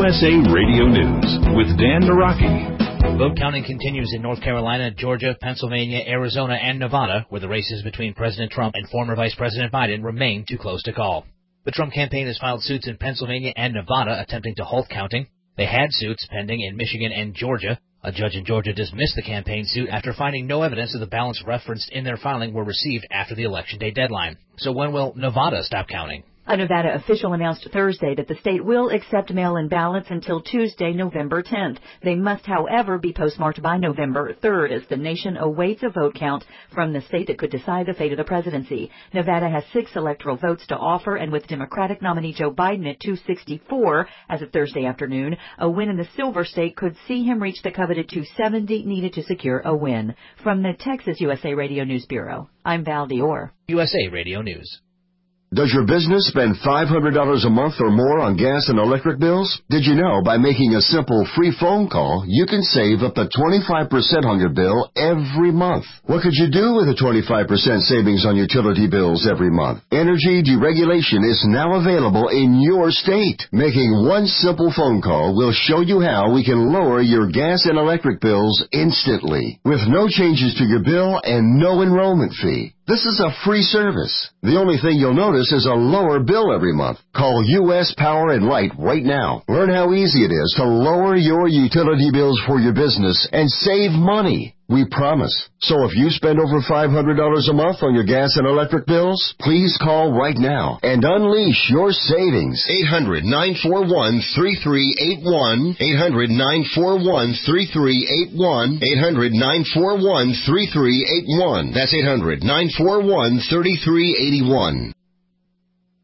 USA Radio News with Dan Naraki. Vote counting continues in North Carolina, Georgia, Pennsylvania, Arizona, and Nevada, where the races between President Trump and former Vice President Biden remain too close to call. The Trump campaign has filed suits in Pennsylvania and Nevada attempting to halt counting. They had suits pending in Michigan and Georgia. A judge in Georgia dismissed the campaign suit after finding no evidence of the ballots referenced in their filing were received after the Election Day deadline. So when will Nevada stop counting? A Nevada official announced Thursday that the state will accept mail-in ballots until Tuesday, November 10th. They must, however, be postmarked by November 3rd as the nation awaits a vote count from the state that could decide the fate of the presidency. Nevada has 6 electoral votes to offer, and with Democratic nominee Joe Biden at 264 as of Thursday afternoon, a win in the Silver State could see him reach the coveted 270 needed to secure a win. From the Texas USA Radio News Bureau, I'm Val Dior. USA Radio News. Does your business spend $500 a month or more on gas and electric bills? Did you know by making a simple free phone call, you can save up to 25% on your bill every month? What could you do with a 25% savings on utility bills every month? Energy deregulation is now available in your state. Making one simple phone call will show you how we can lower your gas and electric bills instantly, with no changes to your bill and no enrollment fee. This is a free service. The only thing you'll notice is a lower bill every month. Call U.S. Power and Light right now. Learn how easy it is to lower your utility bills for your business and save money. We promise. So if you spend over $500 a month on your gas and electric bills, please call right now and unleash your savings. 800-941-3381. 800-941-3381. 800-941-3381. That's 800-941-3381.